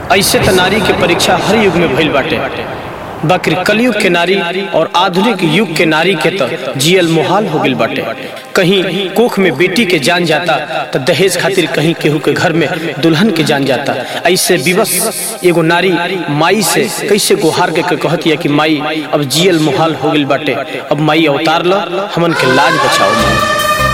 ऐसे त नारी के परीक्षा हर युग में भइल बाटे, बाकी कलयुग के नारी और आधुनिक युग के नारी के तो जियल मुहाल हो गइल बाटे। कहीं कोख में बेटी के जान जाता तो दहेज खातिर कहीं केहू के घर में दुल्हन के जान जाता। ऐसे विवश एगो नारी माई से कैसे गुहार के कहती है कि माई अब जियल मुहाल हो गइल बाटे, अब माई अवतार लो, हमन के लाज बचाओ माई।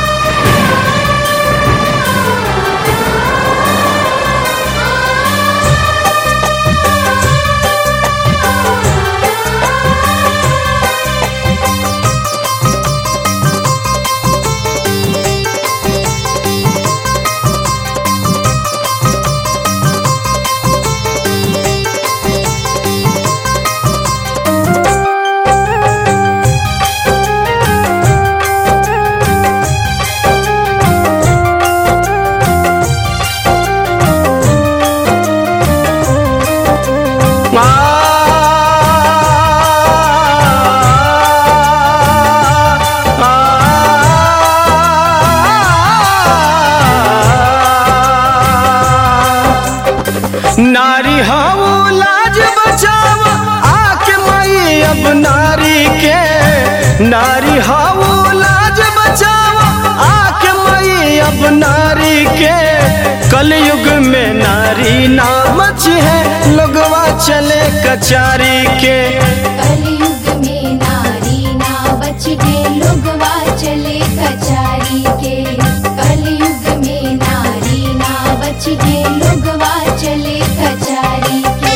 नारी हाउ लाज बचाव आके माई अब नारी के, नारी हाउ लाज बचाव आके माई अब नारी के। कलयुग में नारी ना बची है, लोगवा चले कचारी के। कलयुग में नारी ना बची है, लोगवा चले कचारी के। कलयुग में नारी ना बची है, लोगवा चले कचारी के।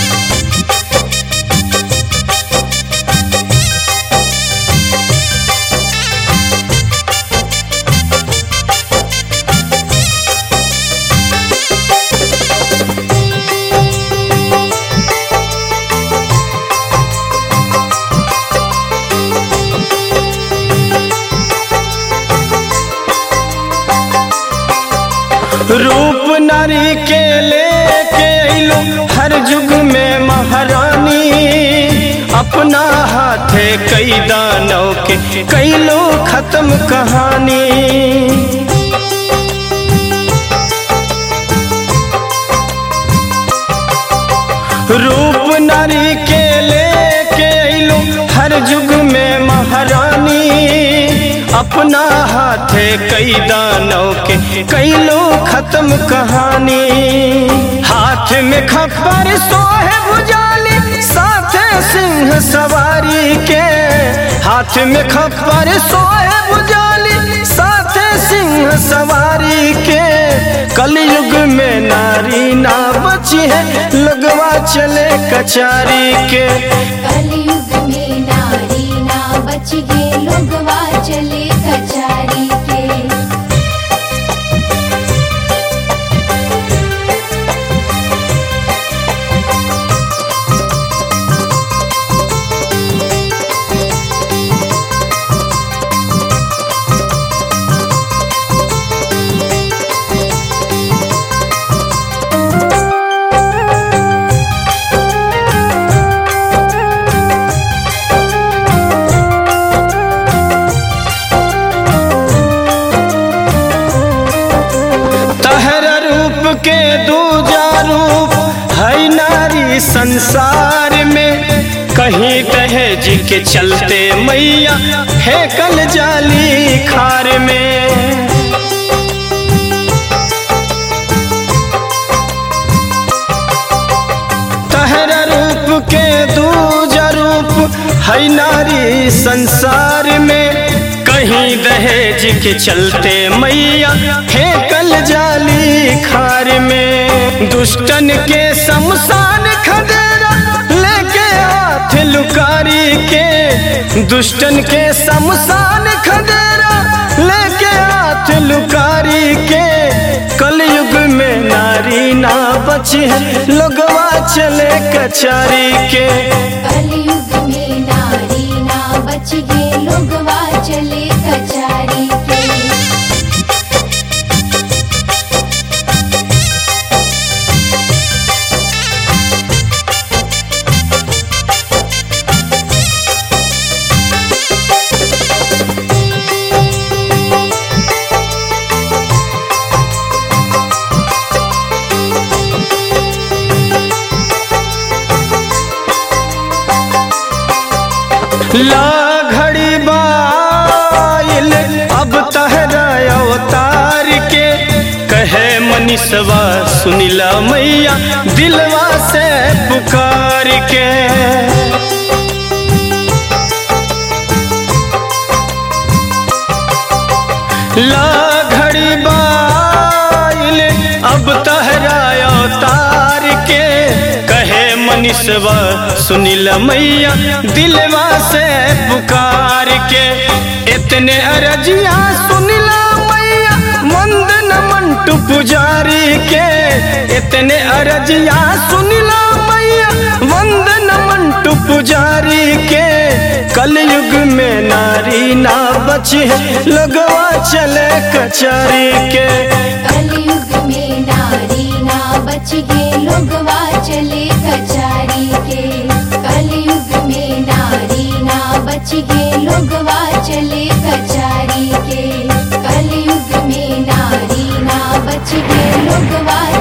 रूप नारी के लेके अइलो हर युग में महारानी, अपना हाथे कई दानव के कैलो खत्म कहानी। रूप नारी के लेके अइलो हर युग में महारानी, अपना हाथे कई दानव के कैलो खत्म कहानी। हाथ में खप्पर सोहे भुजाली, साथे सिंह सवारी के। हाथ में खप्पर सोहे भुजाली, साथे सिंह सवारी के। कलयुग में नारी ना बची है, लोगवा चले कचारी के। कलयुग में नारी ना बची है, लोगवा चले कचारी के। के दूजा रूप है नारी संसार में, कहीं दहेज के चलते मैया फेंकल जाली खार में। तहरा रूप के दूजा रूप है नारी संसार में, कहीं दहेज के चलते मैया फेंकल जाली खार में। दुष्टन के शमशान खदेरा लेके हाथ लुकारी के। दुष्टन के शमशान खदेरा लेके हाथ लुकारी के। कलयुग में नारी ना बची है, लोगवा चले कचारी के। कलयुग में नारी ना बची है, लोगवा चले कचारी के। ला घड़ी बाइल अब तहरा अवतार के कहे मनीषवा सुनिला मैया दिलवा से पुकार के। ला घड़ी बाइल अब तहरा अवतार के कहे मनीषवा सुनिला मैया दिलवा से पुकार के। इतने अरजिया सुनिला मैया वंदन मंटू पुजारी के। इतने अरजिया सुनिला मैया वंदन मंटू पुजारी के। कलयुग में नारी ना बची है लगवा चले कचहरी के। कलयुग में नारी ना बच गे लोगवा चले कचहरी के। कलयुग में नारी ना बच गे लोगवा चले कचहरी के। कलयुग में नारी ना बच गे लोगवा